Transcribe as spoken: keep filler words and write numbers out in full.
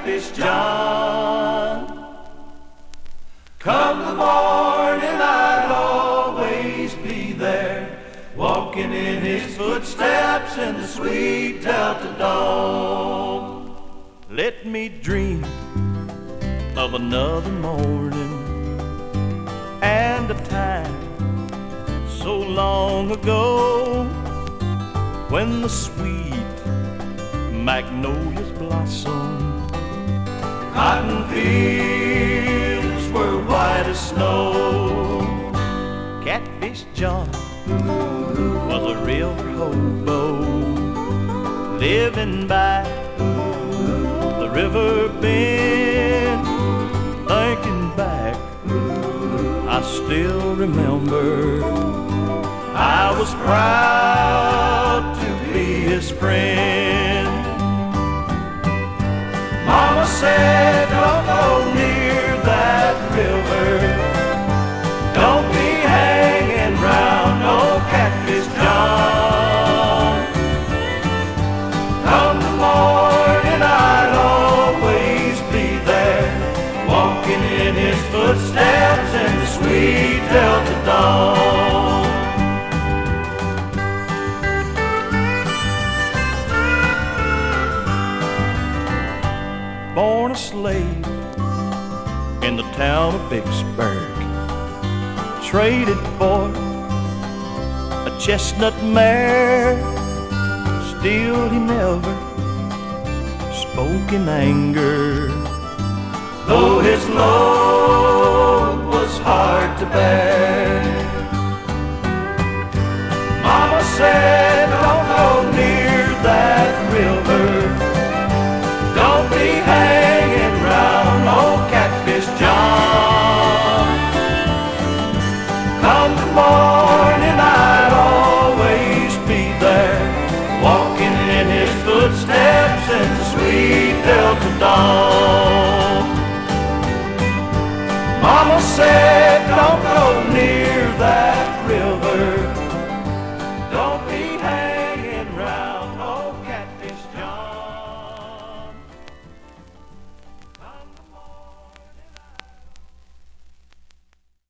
Catfish John. Come the morning, I'd always be there, walking in his footsteps in the sweet Delta dawn. Let me dream of another morning and a time so long ago when the sweet magnolias blossomed, cotton fields were white as snow. Catfish John was a river hobo living by the river bend. Thinking back, I still remember I was proud to be his friend. Mama said, don't go near that river, don't be hanging round no Catfish John. Come the morning, I'd always be there, walking in his footsteps in the sweet Delta dawn. Born a slave in the town of Vicksburg, traded for a chestnut mare. Still he never spoke in anger, though his load was hard to bear. Mama said, don't go near that river,